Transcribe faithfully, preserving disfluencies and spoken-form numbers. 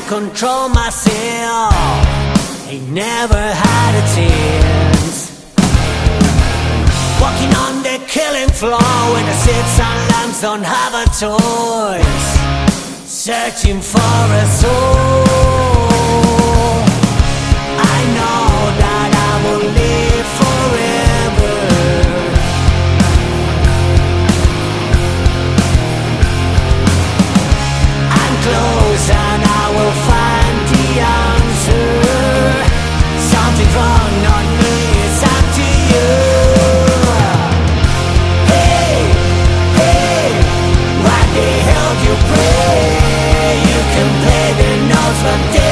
control myself. Ain't never had a chance. Walking on the killing floor when the sits and lambs don't have a choice. Searching for a soul. I know that I will live forever. I'm close and I will find the answer. Something's wrong, not me, it's up to you. Hey, hey, why the hell do you pray? You can play the notes but they